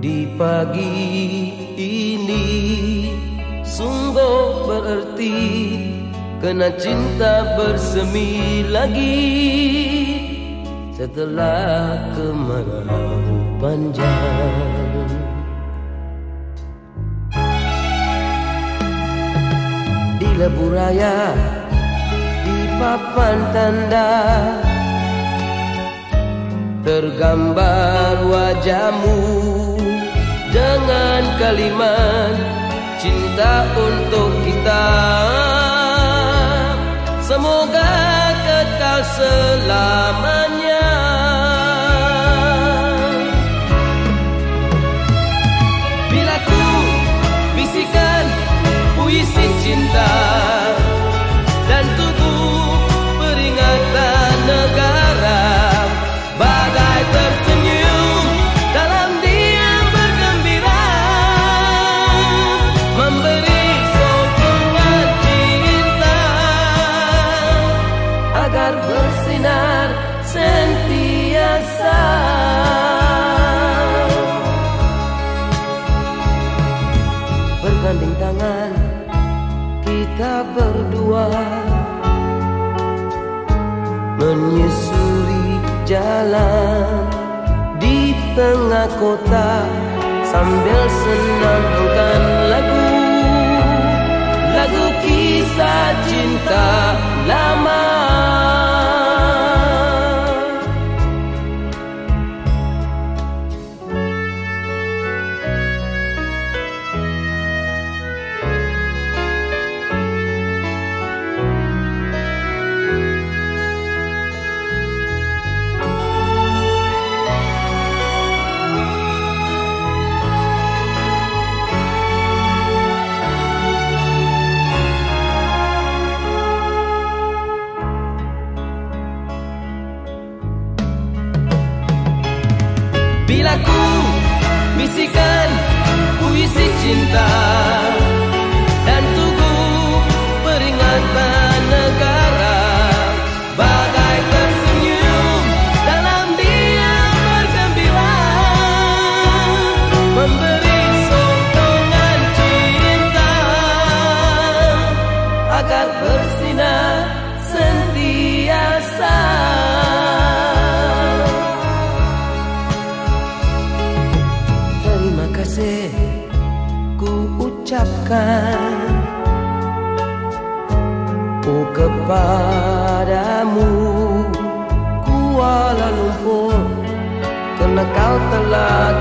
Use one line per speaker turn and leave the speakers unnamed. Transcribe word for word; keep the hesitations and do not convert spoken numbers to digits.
Di pagi ini sungguh berarti, kena cinta bersemi lagi setelah kemarau panjang. Di lebuh raya, di papan tanda, tergambar wajahmu dengan kalimat cinta untuk kita. Semoga kekal selamanya. Bila ku bisikan puisi cinta dan tubuh peringatan negara, bagai tersenyum dalam diam bergembira, memberi sokongan cinta agar bersinar sentiasa. Berganding tangan kita berdua, menyusuri jalan di tengah kota, sambil senandungkan lagu, lagu kisah cinta lama. Bila ku bisikan puisi cinta dan tubuh peringatan negara, bagai tersenyum dalam diam bergembira, memberi sokongan cinta agar bersinar sentiasa. Ku ucapkan oh kepadamu Kuala Lumpur, kerana kau telah